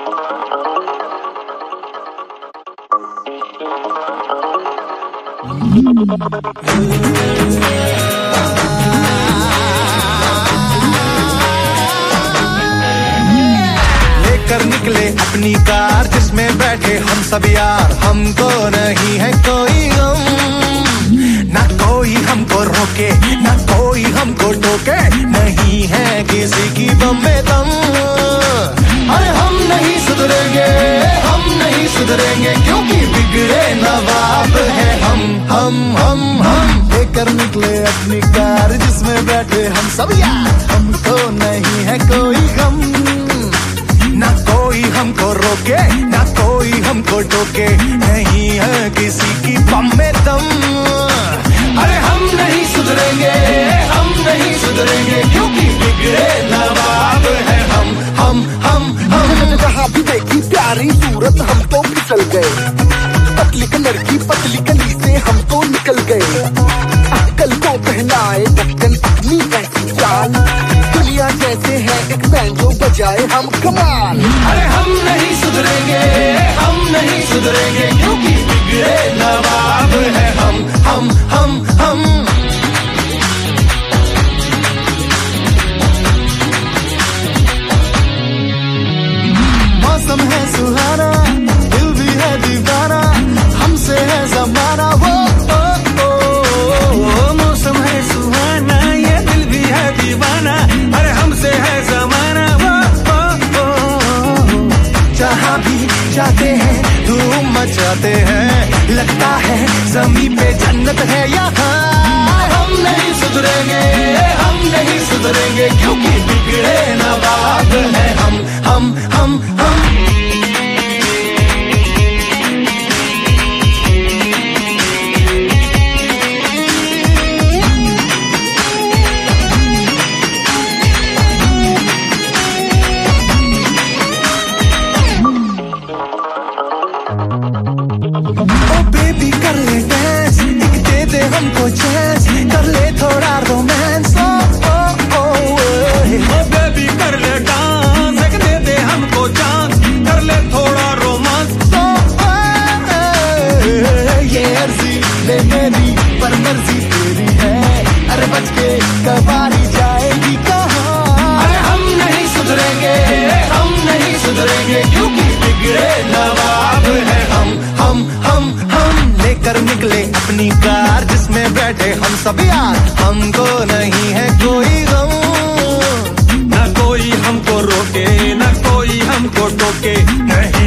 लेकर निकले अपनी कार जिसमें बैठे हम सब यार, हमको नहीं है कोई गम, ना कोई हमको रोके ना कोई हमको टोके, नहीं है किसी की बम में दम। अरे हम नहीं सुधरेंगे, हम नहीं सुधरेंगे, क्योंकि बिगड़े नवाब है हम लेकर निकले अपनी कार जिसमें बैठे हम सब यार, हमको नहीं है कोई गम, ना कोई हमको रोके ना कोई हमको टोके, नहीं है किसी की बम में दम। अरे हम नहीं सुधरेंगे, हम नहीं सुधरेंगे, क्योंकि बिगड़े नवाब है हम जहाँ भी देखी प्यारी सूरत हम तो फिसल गए, पतली कलर की पतली गली से हम तो निकल गए, अक्कल को पहनाए ढक्कन अपनी ऐसी चाल, दुनिया जैसे है एक बैंजो बजाए हम कमाल। अरे हम नहीं सुधरेंगे, हम नहीं सुधरेंगे, क्योंकि बिगड़े नवाब है हम मौसम है सुहाना, दिल भी है दीवाना, हमसे है जमाना वो मौसम है सुहाना, ये दिल भी है दीवाना, अरे हमसे है जमाना वो जहाँ भी जाते हैं धूम मचाते हैं, लगता है जमीन पे जन्नत है यहाँ। हम नहीं सुधरेंगे, हम नहीं सुधरेंगे, क्योंकि बिगड़े नवाब है हम बेबी कर ले डांस, एक दे दे हमको चांस, कर ले थोड़ा रोमांस, बेबी कर ले डांस, एक दे दे हमको चांस, कर ले थोड़ा रोमांस। ये अर्जी ले मेरी पर मर्जी तेरी है, अरे बच के कबारी जाएगी कहाँ। अरे हम नहीं सुधरेंगे, हम नहीं सुधरेंगे, क्योंकि बिगड़े नवाब है हम लेकर निकले अपनी कार जिसमें बैठे हम सब यार, हमको नहीं है कोई गम, ना कोई हमको रोके ना कोई हमको टोके, नहीं